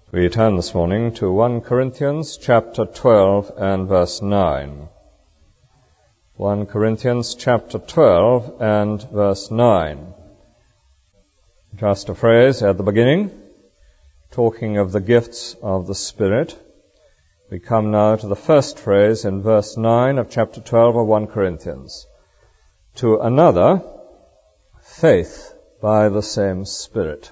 We turn this morning to 1 Corinthians chapter 12 and verse 9. 1 Corinthians chapter 12 and verse 9. Just a phrase at the beginning, talking of the gifts of the Spirit. We come now to the first phrase in verse 9 of chapter 12 of 1 Corinthians. To another, faith by the same Spirit.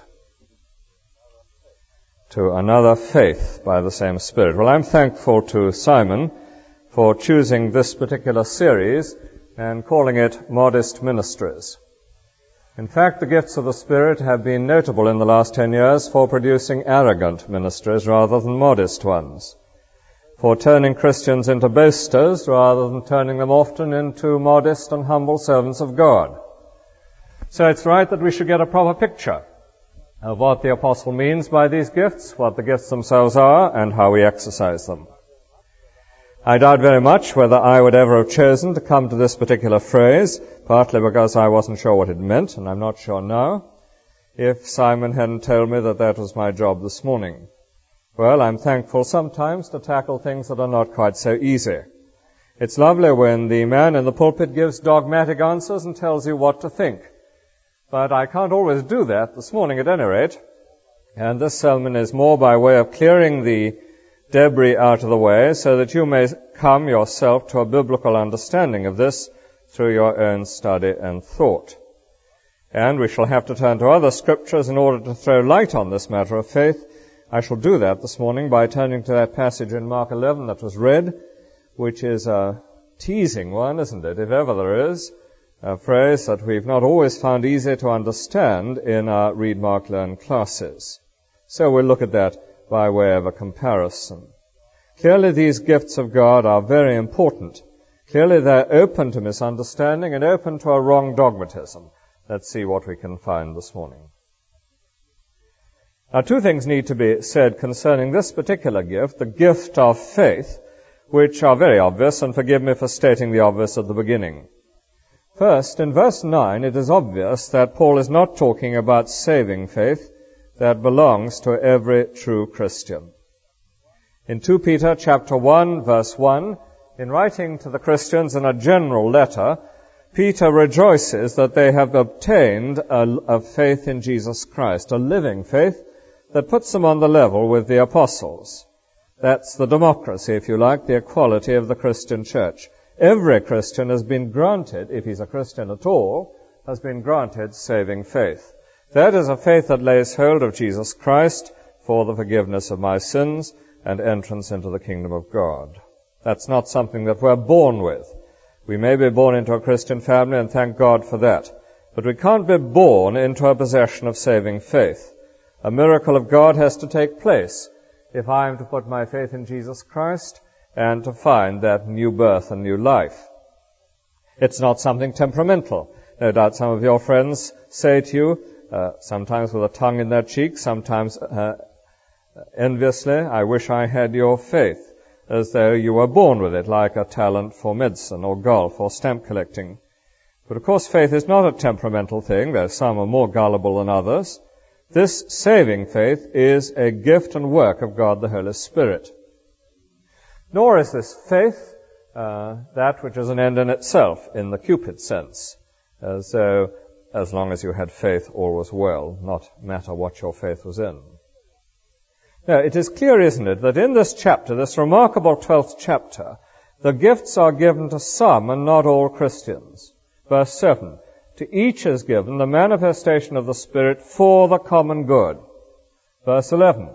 To another, faith by the same Spirit. Well, I'm thankful to Simon for choosing this particular series and calling it Modest Ministries. In fact, the gifts of the Spirit have been notable in the last 10 years for producing arrogant ministries rather than modest ones, for turning Christians into boasters rather than turning them often into modest and humble servants of God. So it's right that we should get a proper picture of what the apostle means by these gifts, what the gifts themselves are, and how we exercise them. I doubt very much whether I would ever have chosen to come to this particular phrase, partly because I wasn't sure what it meant, and I'm not sure now, if Simon hadn't told me that that was my job this morning. Well, I'm thankful sometimes to tackle things that are not quite so easy. It's lovely when the man in the pulpit gives dogmatic answers and tells you what to think. But I can't always do that this morning at any rate. And this sermon is more by way of clearing the debris out of the way so that you may come yourself to a biblical understanding of this through your own study and thought. And we shall have to turn to other scriptures in order to throw light on this matter of faith. I shall do that this morning by turning to that passage in Mark 11 that was read, which is a teasing one, isn't it, if ever there is. A phrase that we've not always found easy to understand in our Read, Mark, Learn classes. So we'll look at that by way of a comparison. Clearly these gifts of God are very important. Clearly they're open to misunderstanding and open to a wrong dogmatism. Let's see what we can find this morning. Now, two things need to be said concerning this particular gift, the gift of faith, which are very obvious, and forgive me for stating the obvious at the beginning. First, in verse 9, it is obvious that Paul is not talking about saving faith that belongs to every true Christian. In 2 Peter chapter 1, verse 1, in writing to the Christians in a general letter, Peter rejoices that they have obtained a faith in Jesus Christ, a living faith that puts them on the level with the apostles. That's the democracy, if you like, the equality of the Christian church. Every Christian has been granted, if he's a Christian at all, has been granted saving faith. That is a faith that lays hold of Jesus Christ for the forgiveness of my sins and entrance into the kingdom of God. That's not something that we're born with. We may be born into a Christian family, and thank God for that. But we can't be born into a possession of saving faith. A miracle of God has to take place if I am to put my faith in Jesus Christ and to find that new birth and new life. It's not something temperamental. No doubt some of your friends say to you, sometimes with a tongue in their cheek, sometimes enviously, I wish I had your faith, as though you were born with it, like a talent for medicine or golf or stamp collecting. But of course faith is not a temperamental thing, though some are more gullible than others. This saving faith is a gift and work of God the Holy Spirit. Nor is this faith that which is an end in itself, in the Cupid sense, as though as long as you had faith, all was well, not matter what your faith was in. Now, it is clear, isn't it, that in this chapter, this remarkable 12th chapter, the gifts are given to some and not all Christians. Verse 7, to each is given the manifestation of the Spirit for the common good. Verse 11,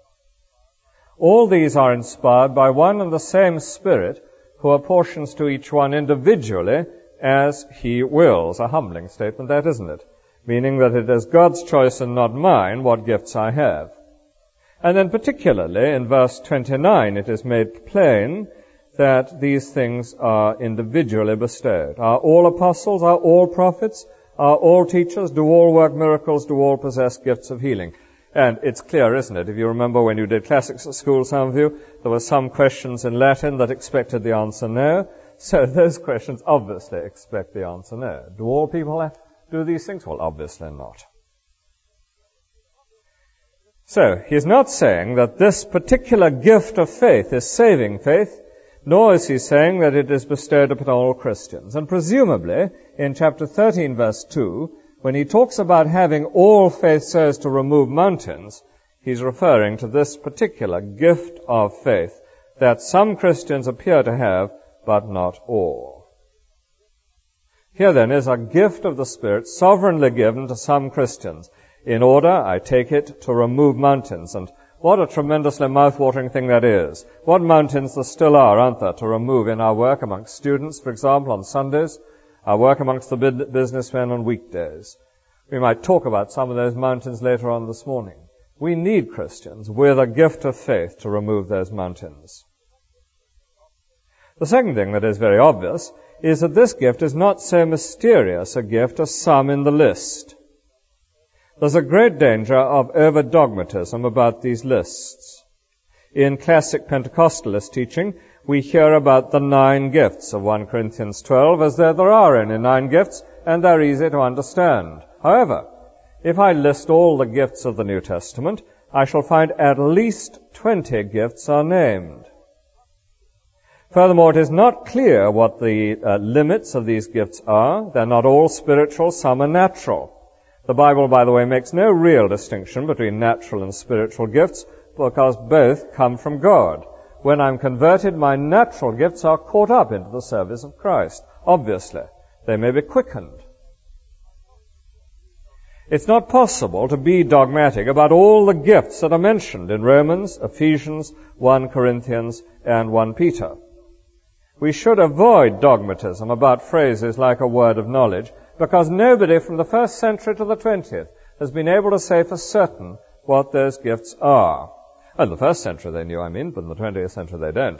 all these are inspired by one and the same Spirit, who apportions to each one individually as he wills. A humbling statement, that, isn't it? Meaning that it is God's choice and not mine what gifts I have. And then particularly in verse 29, it is made plain that these things are individually bestowed. Are all apostles? Are all prophets? Are all teachers? Do all work miracles? Do all possess gifts of healing? And it's clear, isn't it? If you remember when you did classics at school, some of you, there were some questions in Latin that expected the answer no. So those questions obviously expect the answer no. Do all people do these things? Well, obviously not. So, he is not saying that this particular gift of faith is saving faith, nor is he saying that it is bestowed upon all Christians. And presumably, in chapter 13, verse 2, when he talks about having all faith so as to remove mountains, he's referring to this particular gift of faith that some Christians appear to have, but not all. Here then is a gift of the Spirit sovereignly given to some Christians, in order, I take it, to remove mountains. And what a tremendously mouth-watering thing that is. What mountains there still are, aren't there, to remove in our work amongst students, for example, on Sundays, our work amongst the businessmen on weekdays. We might talk about some of those mountains later on this morning. We need Christians with a gift of faith to remove those mountains. The second thing that is very obvious is that this gift is not so mysterious a gift as some in the list. There's a great danger of over-dogmatism about these lists. In classic Pentecostalist teaching, we hear about the 9 gifts of 1 Corinthians 12 as though there are only 9 gifts, and they're easy to understand. However, if I list all the gifts of the New Testament, I shall find at least 20 gifts are named. Furthermore, it is not clear what the limits of these gifts are. They're not all spiritual, some are natural. The Bible, by the way, makes no real distinction between natural and spiritual gifts because both come from God. When I'm converted, my natural gifts are caught up into the service of Christ. Obviously, they may be quickened. It's not possible to be dogmatic about all the gifts that are mentioned in Romans, Ephesians, 1 Corinthians, and 1 Peter. We should avoid dogmatism about phrases like a word of knowledge, because nobody from the 1st century to the 20th has been able to say for certain what those gifts are. In the 1st century they knew, but in the 20th century they don't.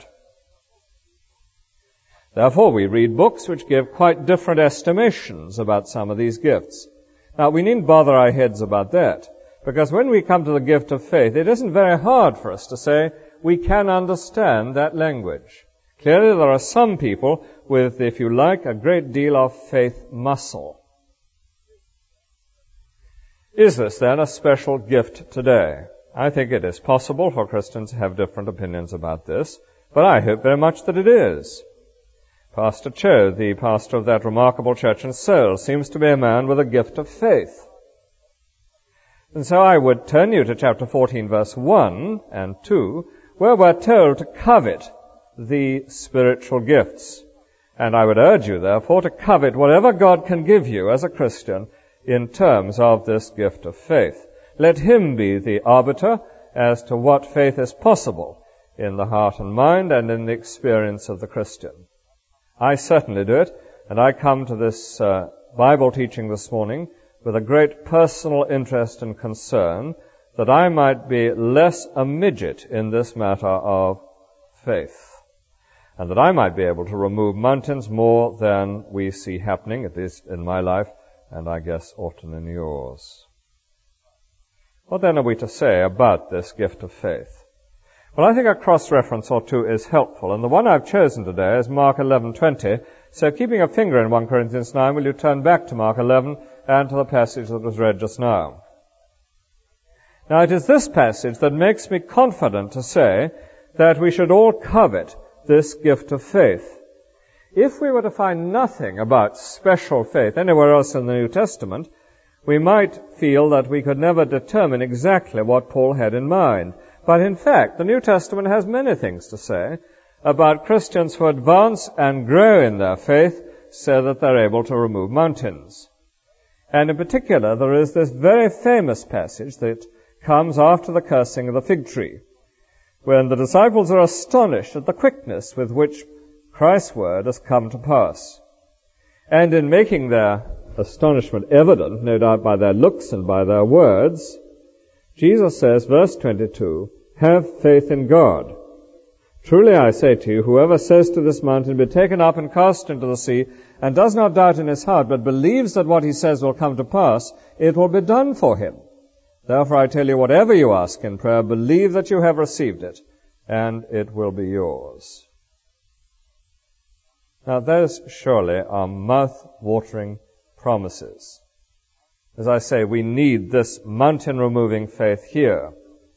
Therefore, we read books which give quite different estimations about some of these gifts. Now, we needn't bother our heads about that, because when we come to the gift of faith, it isn't very hard for us to say we can understand that language. Clearly, there are some people with, if you like, a great deal of faith muscle. Is this then a special gift today? I think it is possible for Christians to have different opinions about this, but I hope very much that it is. Pastor Cho, the pastor of that remarkable church in Seoul, seems to be a man with a gift of faith. And so I would turn you to chapter 14, verse 1 and 2, where we're told to covet the spiritual gifts. And I would urge you, therefore, to covet whatever God can give you as a Christian in terms of this gift of faith. Let Him be the arbiter as to what faith is possible in the heart and mind and in the experience of the Christian. I certainly do it, and I come to this Bible teaching this morning with a great personal interest and concern that I might be less a midget in this matter of faith, and that I might be able to remove mountains more than we see happening, at least in my life, and I guess often in yours. What then are we to say about this gift of faith? Well, I think a cross-reference or two is helpful, and the one I've chosen today is Mark 11:20. So keeping a finger in 1 Corinthians 9, will you turn back to Mark 11 and to the passage that was read just now? Now, it is this passage that makes me confident to say that we should all covet this gift of faith. If we were to find nothing about special faith anywhere else in the New Testament, we might feel that we could never determine exactly what Paul had in mind. But in fact, the New Testament has many things to say about Christians who advance and grow in their faith so that they're able to remove mountains. And in particular, there is this very famous passage that comes after the cursing of the fig tree, when the disciples are astonished at the quickness with which Christ's word has come to pass. And in making their astonishment evident, no doubt by their looks and by their words, Jesus says, verse 22, "Have faith in God. Truly I say to you, whoever says to this mountain, be taken up and cast into the sea, and does not doubt in his heart, but believes that what he says will come to pass, it will be done for him. Therefore I tell you, whatever you ask in prayer, believe that you have received it, and it will be yours." Now those surely are mouth-watering promises. As I say, we need this mountain-removing faith here.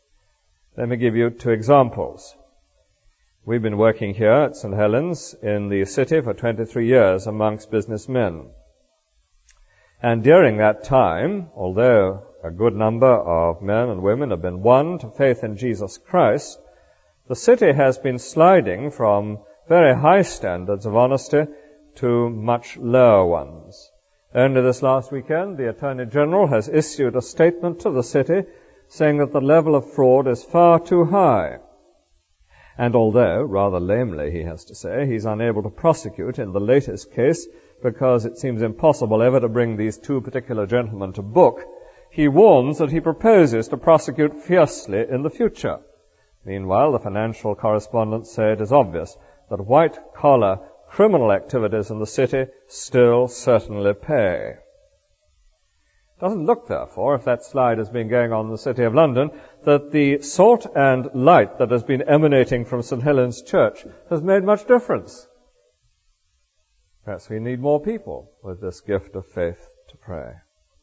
Let me give you 2 examples. We've been working here at St. Helens in the city for 23 years amongst businessmen. And during that time, although a good number of men and women have been won to faith in Jesus Christ, the city has been sliding from very high standards of honesty to much lower ones. Only this last weekend, the Attorney General has issued a statement to the city saying that the level of fraud is far too high. And although, rather lamely he has to say, he's unable to prosecute in the latest case because it seems impossible ever to bring these 2 particular gentlemen to book, he warns that he proposes to prosecute fiercely in the future. Meanwhile, the financial correspondents say it is obvious that white-collar criminal activities in the city still certainly pay. Doesn't look, therefore, if that slide has been going on in the City of London, that the salt and light that has been emanating from St. Helens Church has made much difference. Perhaps we need more people with this gift of faith to pray.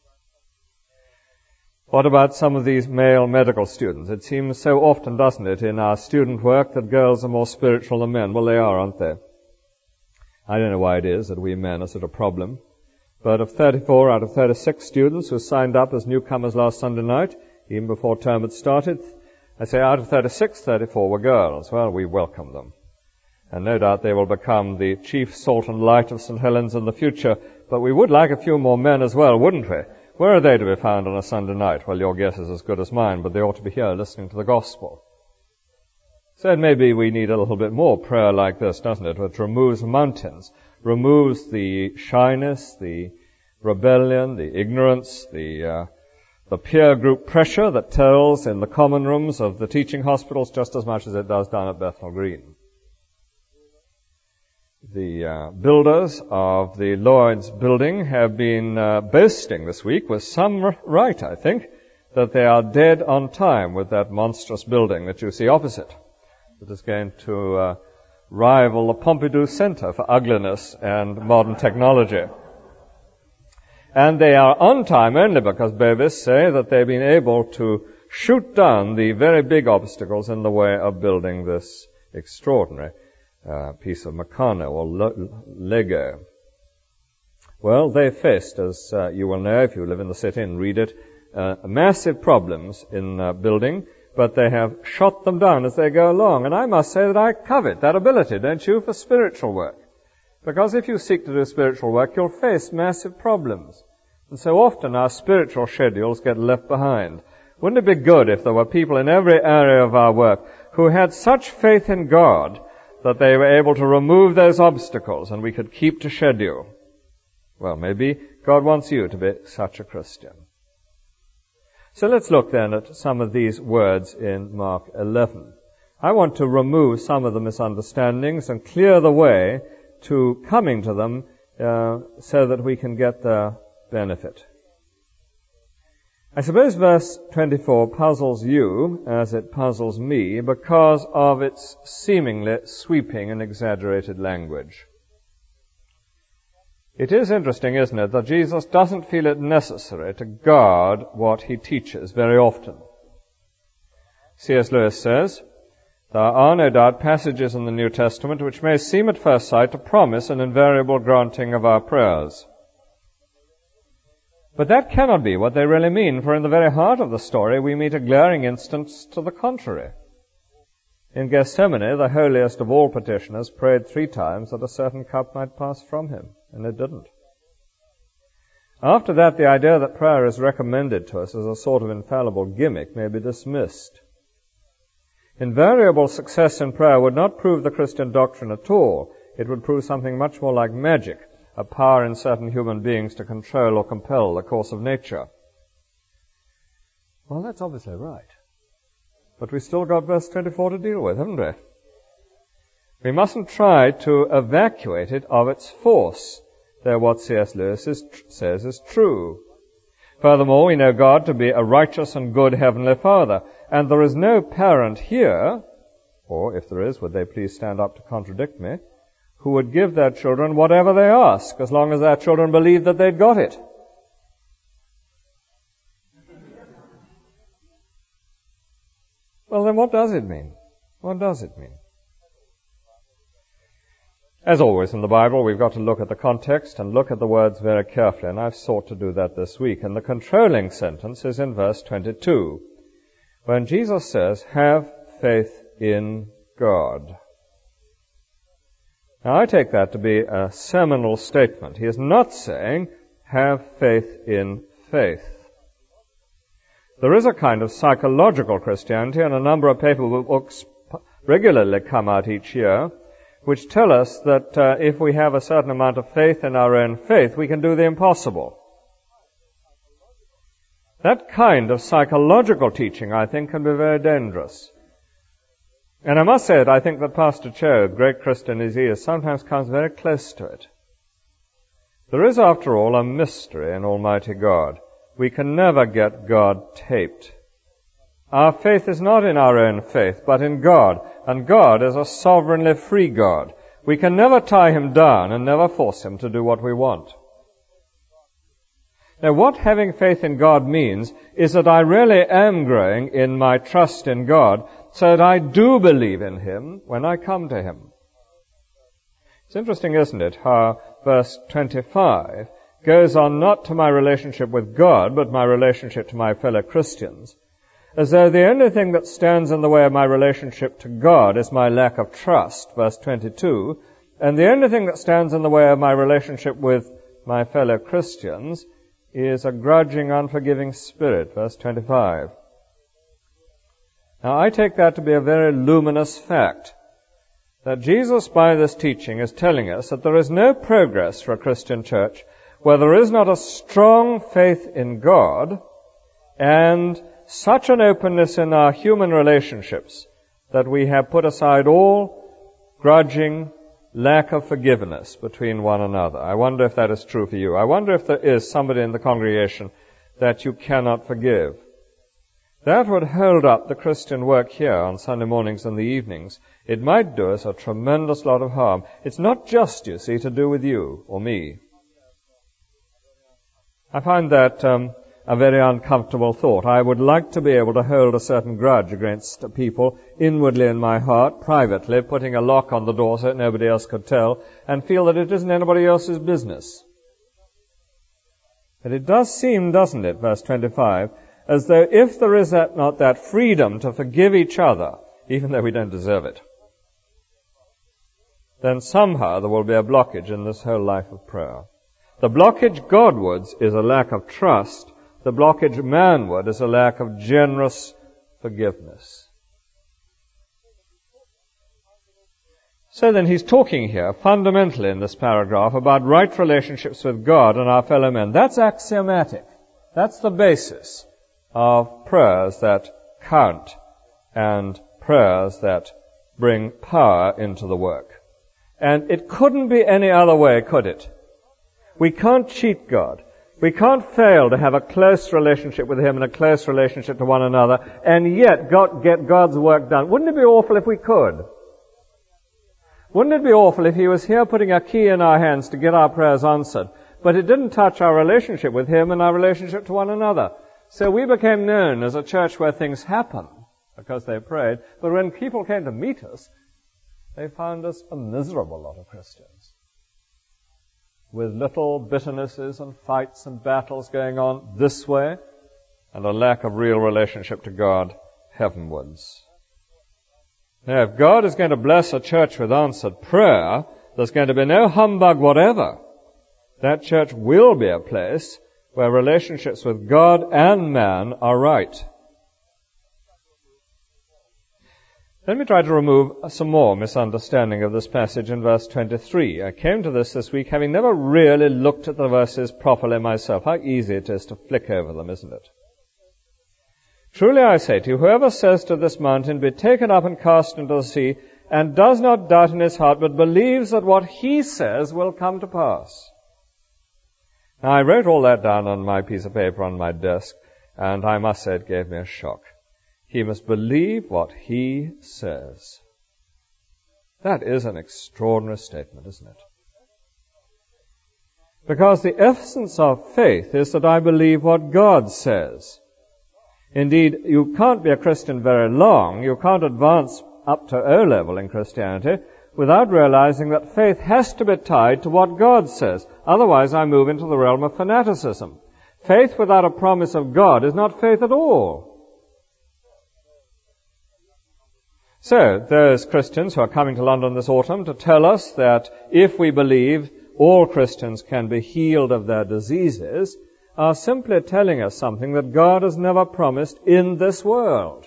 What about some of these male medical students? It seems so often, doesn't it, in our student work that girls are more spiritual than men. Well, they are, aren't they? I don't know why it is that we men are such a problem. But of 34 out of 36 students who signed up as newcomers last Sunday night, even before term had started, I say out of 36, 34 were girls. Well, we welcome them. And no doubt they will become the chief salt and light of St. Helens in the future. But we would like a few more men as well, wouldn't we? Where are they to be found on a Sunday night? Well, your guess is as good as mine, but they ought to be here listening to the gospel. So maybe we need a little bit more prayer like this, doesn't it, which removes mountains, removes the shyness, the rebellion, the ignorance, the peer group pressure that tells in the common rooms of the teaching hospitals just as much as it does down at Bethnal Green. The builders of the Lloyd's building have been boasting this week, with some right, I think, that they are dead on time with that monstrous building that you see opposite. It is going to rival the Pompidou Center for ugliness and modern technology. And they are on time only because Bovis say that they've been able to shoot down the very big obstacles in the way of building this extraordinary piece of Meccano or Lego. Well, they faced, as you will know if you live in the city and read it, massive problems in building, but they have shot them down as they go along. And I must say that I covet that ability, don't you, for spiritual work. Because if you seek to do spiritual work, you'll face massive problems. And so often our spiritual schedules get left behind. Wouldn't it be good if there were people in every area of our work who had such faith in God that they were able to remove those obstacles and we could keep to schedule? Well, maybe God wants you to be such a Christian. So let's look then at some of these words in Mark 11. I want to remove some of the misunderstandings and clear the way to coming to them so that we can get the benefit. I suppose verse 24 puzzles you as it puzzles me because of its seemingly sweeping and exaggerated language. It is interesting, isn't it, that Jesus doesn't feel it necessary to guard what he teaches very often. C.S. Lewis says, there are no doubt passages in the New Testament which may seem at first sight to promise an invariable granting of our prayers. But that cannot be what they really mean, for in the very heart of the story we meet a glaring instance to the contrary. In Gethsemane, the holiest of all petitioners prayed 3 times that a certain cup might pass from him, and it didn't. After that, the idea that prayer is recommended to us as a sort of infallible gimmick may be dismissed. Invariable success in prayer would not prove the Christian doctrine at all. It would prove something much more like magic, a power in certain human beings to control or compel the course of nature. Well, that's obviously right. But we still got verse 24 to deal with, haven't we? We mustn't try to evacuate it of its force, though what C.S. Lewis says is true. Furthermore, we know God to be a righteous and good Heavenly Father, and there is no parent here, or if there is, would they please stand up to contradict me, who would give their children whatever they ask, as long as their children believe that they'd got it. Well, Well, then what does it mean? What does it mean? As always in the Bible, we've got to look at the context and look at the words very carefully, and I've sought to do that this week. And the controlling sentence is in verse 22, when Jesus says, have faith in God. Now, I take that to be a seminal statement. He is not saying, have faith in faith. There is a kind of psychological Christianity, and a number of paper books regularly come out each year, which tell us that if we have a certain amount of faith in our own faith, we can do the impossible. That kind of psychological teaching, I think, can be very dangerous. And I must say that I think that Pastor Cho, great Christian as he is, sometimes comes very close to it. There is, after all, a mystery in Almighty God. We can never get God taped. Our faith is not in our own faith, but in God, and God is a sovereignly free God. We can never tie Him down and never force Him to do what we want. Now, what having faith in God means is that I really am growing in my trust in God, so that I do believe in Him when I come to Him. It's interesting, isn't it, how verse 25 goes on not to my relationship with God, but my relationship to my fellow Christians, as though the only thing that stands in the way of my relationship to God is my lack of trust, verse 22, and the only thing that stands in the way of my relationship with my fellow Christians is a grudging, unforgiving spirit, verse 25. Now, I take that to be a very luminous fact, that Jesus, by this teaching, is telling us that there is no progress for a Christian church where there is not a strong faith in God and such an openness in our human relationships that we have put aside all grudging, lack of forgiveness between one another. I wonder if that is true for you. I wonder if there is somebody in the congregation that you cannot forgive. That would hold up the Christian work here on Sunday mornings and the evenings. It might do us a tremendous lot of harm. It's not just, you see, to do with you or me. I find that a very uncomfortable thought. I would like to be able to hold a certain grudge against people inwardly in my heart, privately, putting a lock on the door so that nobody else could tell, and feel that it isn't anybody else's business. But it does seem, doesn't it, verse 25, as though if there is not that freedom to forgive each other, even though we don't deserve it, then somehow there will be a blockage in this whole life of prayer. The blockage Godwards is a lack of trust. The blockage manward is a lack of generous forgiveness. So then he's talking here fundamentally in this paragraph about right relationships with God and our fellow men. That's axiomatic. That's the basis of prayers that count and prayers that bring power into the work. And it couldn't be any other way, could it? We can't cheat God. We can't fail to have a close relationship with Him and a close relationship to one another and yet get God's work done. Wouldn't it be awful if we could? Wouldn't it be awful if He was here putting a key in our hands to get our prayers answered, but it didn't touch our relationship with Him and our relationship to one another? So we became known as a church where things happen because they prayed, but when people came to meet us, they found us a miserable lot of Christians, with little bitternesses and fights and battles going on this way, and a lack of real relationship to God heavenwards. Now, if God is going to bless a church with answered prayer, there's going to be no humbug whatever. That church will be a place where relationships with God and man are right. Let me try to remove some more misunderstanding of this passage in verse 23. I came to this week having never really looked at the verses properly myself. How easy it is to flick over them, isn't it? Truly I say to you, whoever says to this mountain, be taken up and cast into the sea, and does not doubt in his heart, but believes that what he says will come to pass. Now, I wrote all that down on my piece of paper on my desk, and I must say it gave me a shock. He must believe what he says. That is an extraordinary statement, isn't it? Because the essence of faith is that I believe what God says. Indeed, you can't be a Christian very long, you can't advance up to O-level in Christianity without realizing that faith has to be tied to what God says. Otherwise, I move into the realm of fanaticism. Faith without a promise of God is not faith at all. So, those Christians who are coming to London this autumn to tell us that if we believe all Christians can be healed of their diseases are simply telling us something that God has never promised in this world.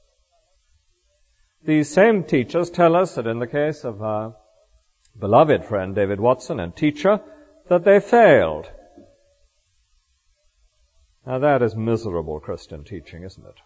These same teachers tell us that in the case of our beloved friend David Watson and teacher, that they failed. Now that is miserable Christian teaching, isn't it?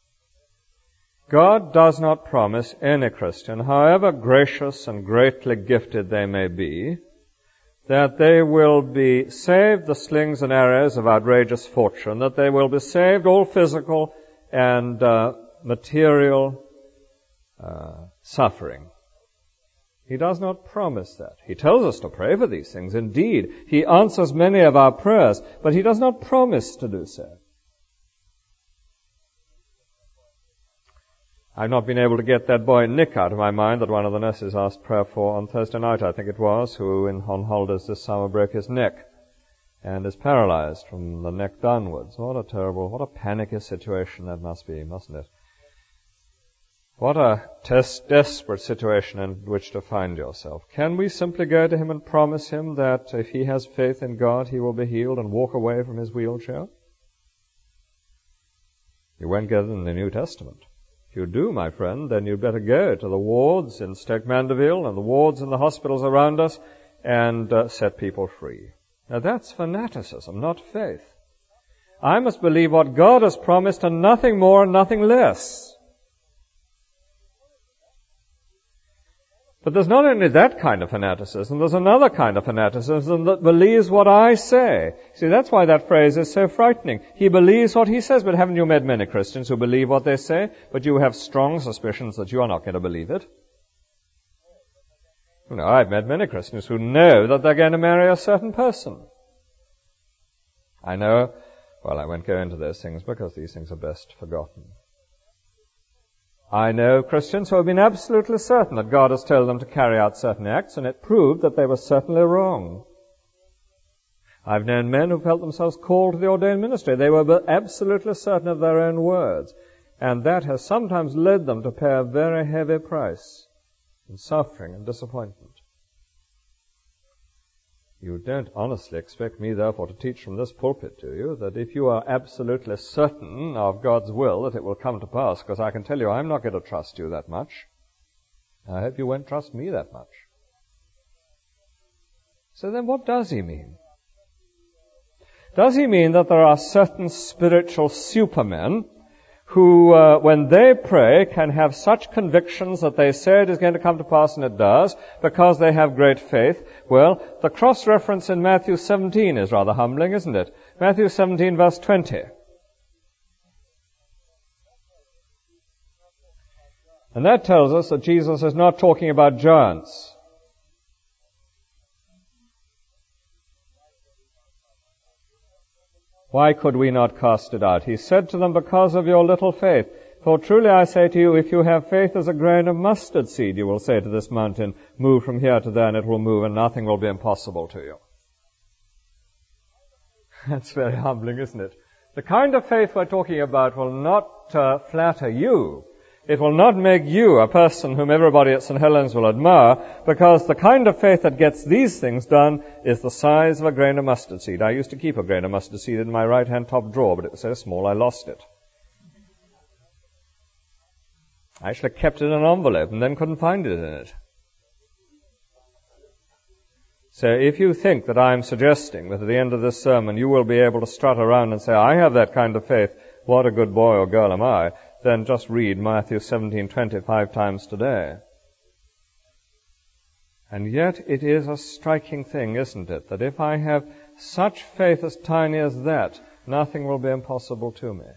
God does not promise any Christian, however gracious and greatly gifted they may be, that they will be saved the slings and arrows of outrageous fortune, that they will be saved all physical and material suffering. He does not promise that. He tells us to pray for these things. Indeed, He answers many of our prayers, but He does not promise to do so. I've not been able to get that boy Nick out of my mind that one of the nurses asked prayer for on Thursday night, I think it was, who on holidays this summer broke his neck and is paralyzed from the neck downwards. What a panicky situation that must be, mustn't it? What a desperate situation in which to find yourself. Can we simply go to him and promise him that if he has faith in God, he will be healed and walk away from his wheelchair? You won't get it in the New Testament. If you do, my friend, then you'd better go to the wards in Stoke Mandeville and the wards in the hospitals around us and set people free. Now that's fanaticism, not faith. I must believe what God has promised and nothing more and nothing less. But there's not only that kind of fanaticism, there's another kind of fanaticism that believes what I say. See, that's why that phrase is so frightening. He believes what he says, but haven't you met many Christians who believe what they say, but you have strong suspicions that you are not going to believe it? You know, I've met many Christians who know that they're going to marry a certain person. I know, well, I won't go into those things because these things are best forgotten. I know Christians who have been absolutely certain that God has told them to carry out certain acts, and it proved that they were certainly wrong. I've known men who felt themselves called to the ordained ministry. They were absolutely certain of their own words, and that has sometimes led them to pay a very heavy price in suffering and disappointment. You don't honestly expect me, therefore, to teach from this pulpit to you that if you are absolutely certain of God's will that it will come to pass, because I can tell you I'm not going to trust you that much. I hope you won't trust me that much. So then what does he mean? Does he mean that there are certain spiritual supermen who, when they pray, can have such convictions that they say it is going to come to pass, and it does, because they have great faith? Well, the cross-reference in Matthew 17 is rather humbling, isn't it? Matthew 17, verse 20. And that tells us that Jesus is not talking about giants. Why could we not cast it out? He said to them, because of your little faith. For truly I say to you, if you have faith as a grain of mustard seed, you will say to this mountain, move from here to there, and it will move, and nothing will be impossible to you. That's very humbling, isn't it? The kind of faith we're talking about will not flatter you. It will not make you a person whom everybody at St. Helens will admire, because the kind of faith that gets these things done is the size of a grain of mustard seed. I used to keep a grain of mustard seed in my right-hand top drawer, but it was so small I lost it. I actually kept it in an envelope and then couldn't find it in it. So if you think that I'm suggesting that at the end of this sermon you will be able to strut around and say, I have that kind of faith, what a good boy or girl am I, then just read Matthew 17:25 times today. And yet it is a striking thing, isn't it, that if I have such faith as tiny as that, nothing will be impossible to me.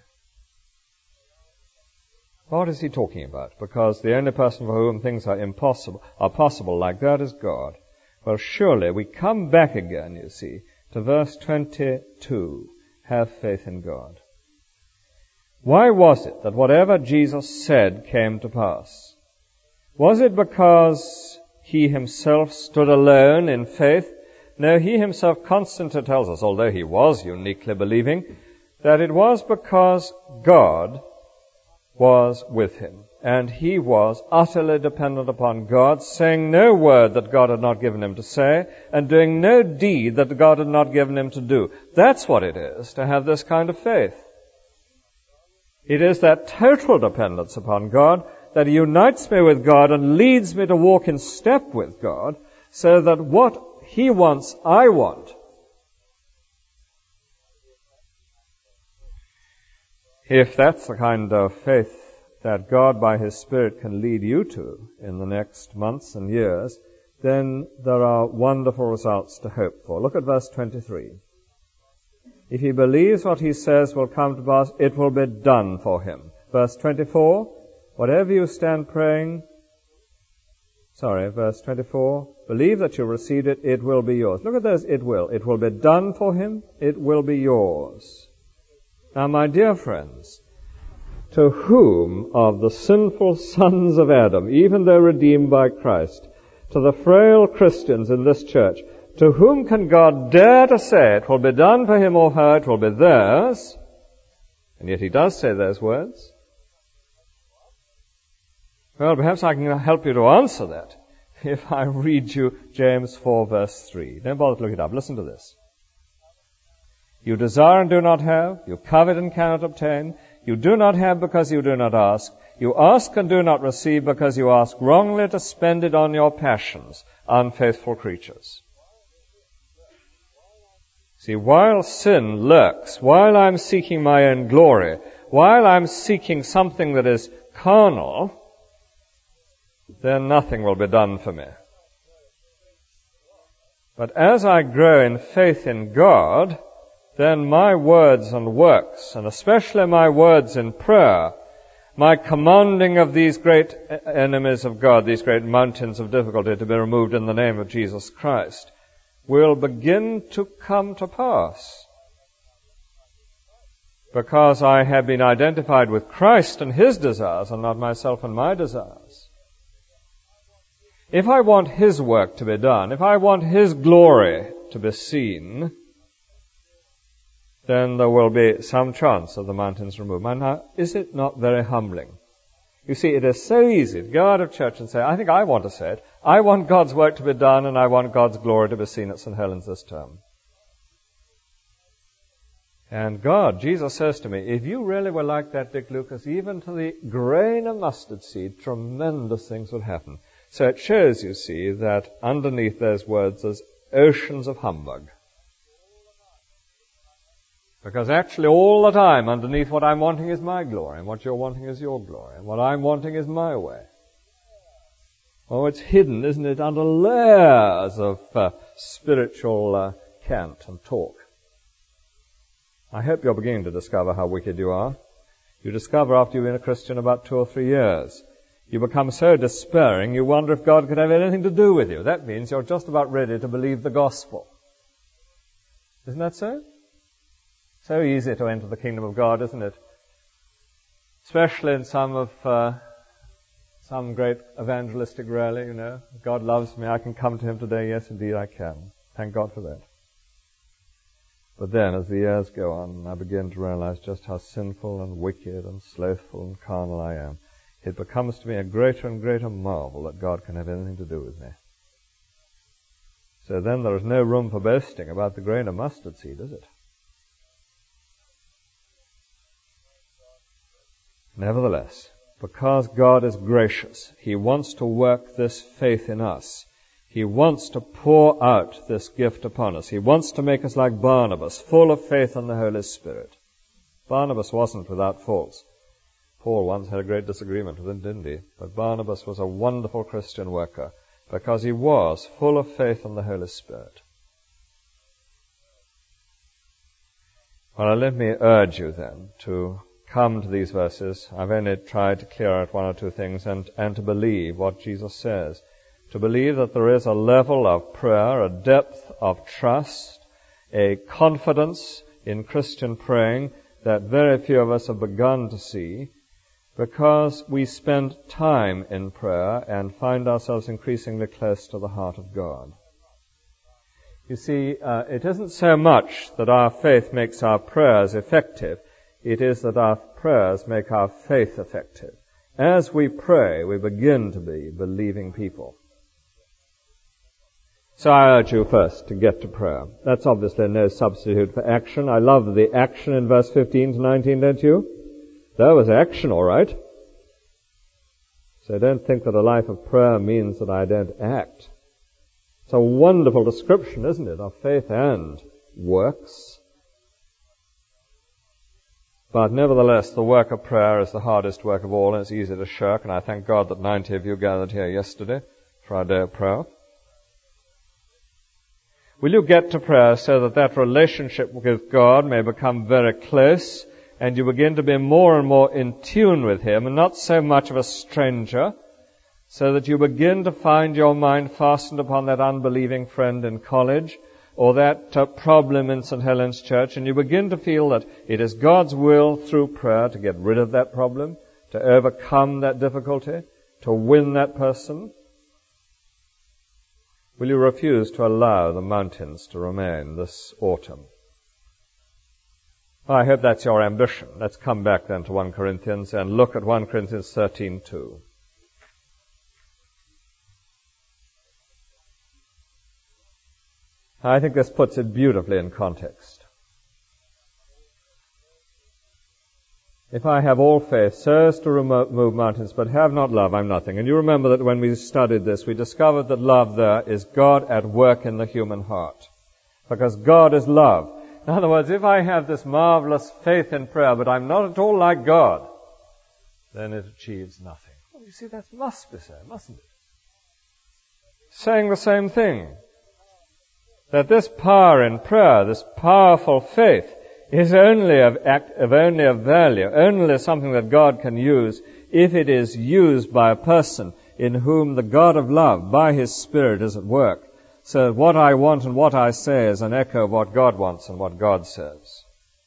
What is he talking about? Because the only person for whom things are possible like that is God. Well, surely we come back again, you see, to verse 22. Have faith in God. Why was it that whatever Jesus said came to pass? Was it because he himself stood alone in faith? No, he himself constantly tells us, although he was uniquely believing, that it was because God was with him. And he was utterly dependent upon God, saying no word that God had not given him to say, and doing no deed that God had not given him to do. That's what it is to have this kind of faith. It is that total dependence upon God that unites me with God and leads me to walk in step with God, so that what he wants, I want. If that's the kind of faith that God by his Spirit can lead you to in the next months and years, then there are wonderful results to hope for. Look at verse 23. If he believes what he says will come to pass, it will be done for him. Verse 24, whatever you stand praying, verse 24, believe that you received it, it will be yours. Look at those it will. It will be done for him, it will be yours. Now, my dear friends, to whom of the sinful sons of Adam, even though redeemed by Christ, to the frail Christians in this church, to whom can God dare to say it will be done for him or her, it will be theirs? And yet he does say those words. Well, perhaps I can help you to answer that if I read you James 4 verse 3. Don't bother to look it up. Listen to this. You desire and do not have. You covet and cannot obtain. You do not have because you do not ask. You ask and do not receive because you ask wrongly to spend it on your passions, unfaithful creatures. See, while sin lurks, while I'm seeking my own glory, while I'm seeking something that is carnal, then nothing will be done for me. But as I grow in faith in God, then my words and works, and especially my words in prayer, my commanding of these great enemies of God, these great mountains of difficulty to be removed in the name of Jesus Christ, will begin to come to pass. Because I have been identified with Christ and his desires, and not myself and my desires. If I want his work to be done, if I want his glory to be seen, then there will be some chance of the mountains removed. Now, is it not very humbling? You see, it is so easy to go out of church and say, I think I want to say it. I want God's work to be done, and I want God's glory to be seen at St. Helens this term. And God, Jesus says to me, if you really were like that, Dick Lucas, even to the grain of mustard seed, tremendous things would happen. So it shows, you see, that underneath those words there's oceans of humbug. Because actually all the time underneath what I'm wanting is my glory, and what you're wanting is your glory, and what I'm wanting is my way. Oh, it's hidden, isn't it, under layers of spiritual cant and talk. I hope you're beginning to discover how wicked you are. You discover after you've been a Christian about 2 or 3 years. You become so despairing, you wonder if God could have anything to do with you. That means you're just about ready to believe the gospel. Isn't that so? So easy to enter the kingdom of God, isn't it? Especially in some great evangelistic rally, you know. God loves me, I can come to him today. Yes, indeed, I can. Thank God for that. But then, as the years go on, I begin to realize just how sinful and wicked and slothful and carnal I am. It becomes to me a greater and greater marvel that God can have anything to do with me. So then there is no room for boasting about the grain of mustard seed, is it? Nevertheless, because God is gracious, he wants to work this faith in us. He wants to pour out this gift upon us. He wants to make us like Barnabas, full of faith in the Holy Spirit. Barnabas wasn't without faults. Paul once had a great disagreement with him, didn't he? But Barnabas was a wonderful Christian worker because he was full of faith in the Holy Spirit. Well, let me urge you then to come to these verses. I've only tried to clear out 1 or 2 things and to believe what Jesus says. To believe that there is a level of prayer, a depth of trust, a confidence in Christian praying that very few of us have begun to see, because we spend time in prayer and find ourselves increasingly close to the heart of God. You see, it isn't so much that our faith makes our prayers effective, it is that our prayers make our faith effective. As we pray, we begin to be believing people. So I urge you first to get to prayer. That's obviously no substitute for action. I love the action in verse 15 to 19, don't you? There was action, all right. So don't think that a life of prayer means that I don't act. It's a wonderful description, isn't it, of faith and works. But nevertheless, the work of prayer is the hardest work of all, and it's easy to shirk, and I thank God that 90 of you gathered here yesterday for our day of prayer. Will you get to prayer so that that relationship with God may become very close, and you begin to be more and more in tune with Him, and not so much of a stranger, so that you begin to find your mind fastened upon that unbelieving friend in college, or that problem in St. Helen's Church, and you begin to feel that it is God's will through prayer to get rid of that problem, to overcome that difficulty, to win that person? Will you refuse to allow the mountains to remain this autumn? I hope that's your ambition. Let's come back then to 1 Corinthians and look at 1 Corinthians 13:2. I think this puts it beautifully in context. If I have all faith so as to remove mountains, but have not love, I'm nothing. And you remember that when we studied this, we discovered that love there is God at work in the human heart. Because God is love. In other words, if I have this marvelous faith in prayer, but I'm not at all like God, then it achieves nothing. Well, you see, that must be so, mustn't it? Saying the same thing. That this power in prayer, this powerful faith, is only of value, only something that God can use if it is used by a person in whom the God of love, by His Spirit, is at work. So what I want and what I say is an echo of what God wants and what God says.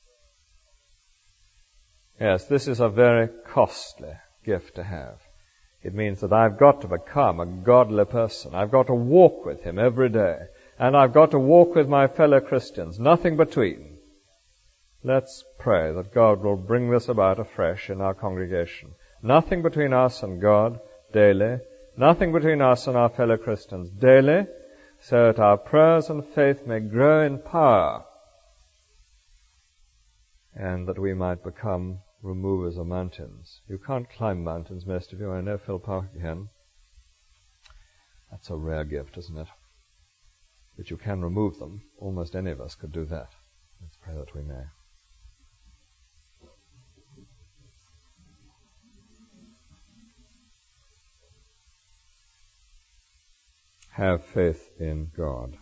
Yes, this is a very costly gift to have. It means that I've got to become a godly person. I've got to walk with Him every day. And I've got to walk with my fellow Christians, nothing between. Let's pray that God will bring this about afresh in our congregation. Nothing between us and God daily, nothing between us and our fellow Christians daily, so that our prayers and faith may grow in power, and that we might become removers of mountains. You can't climb mountains, most of you. I know Phil Parker can. That's a rare gift, isn't it? But you can remove them. Almost any of us could do that. Let's pray that we may. Have faith in God.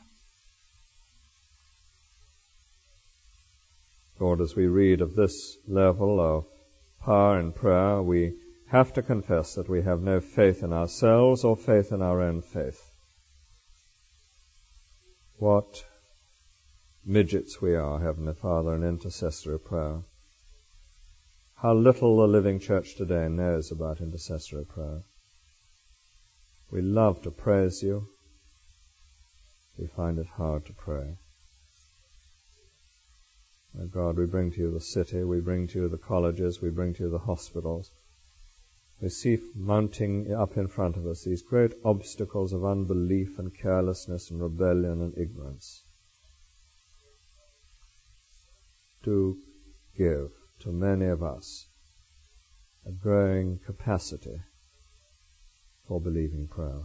Lord, as we read of this level of power in prayer, we have to confess that we have no faith in ourselves or faith in our own faith. What midgets we are, Heavenly Father, in intercessory prayer. How little the living church today knows about intercessory prayer. We love to praise you. We find it hard to pray. My God, we bring to you the city, we bring to you the colleges, we bring to you the hospitals. We see mounting up in front of us these great obstacles of unbelief and carelessness and rebellion and ignorance. Do give to many of us a growing capacity for believing prayer.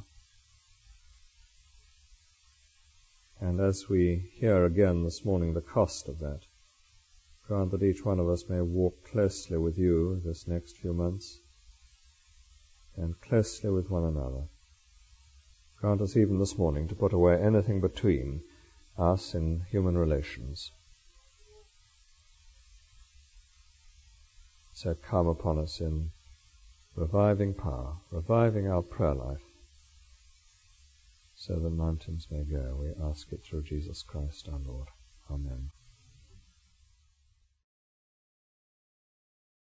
And as we hear again this morning the cost of that, grant that each one of us may walk closely with you this next few months, and closely with one another. Grant us even this morning to put away anything between us in human relations. So come upon us in reviving power, reviving our prayer life, so the mountains may go. We ask it through Jesus Christ our Lord. Amen.